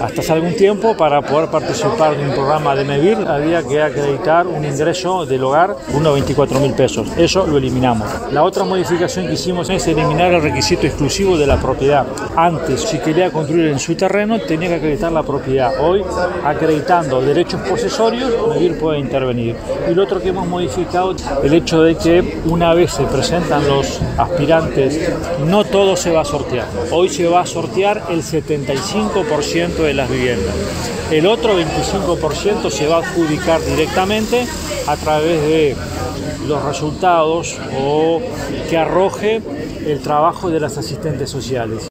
Hasta hace algún tiempo, para poder participar de un programa de MEVIR, había que acreditar un ingreso del hogar unos 24.000 pesos. Eso lo eliminamos. La otra modificación que hicimos es eliminar el requisito exclusivo de la propiedad. Antes, si quería construir en su terreno, tenía que acreditar la propiedad. Hoy, acreditando derechos posesorios, MEVIR puede intervenir. Y lo otro que hemos modificado, el hecho de que una vez se presentan los aspirantes, no todo se va a sortear. Hoy se va a sortear el 75% de las viviendas. El otro 25% se va a adjudicar directamente a través de los resultados o que arroje el trabajo de las asistentes sociales.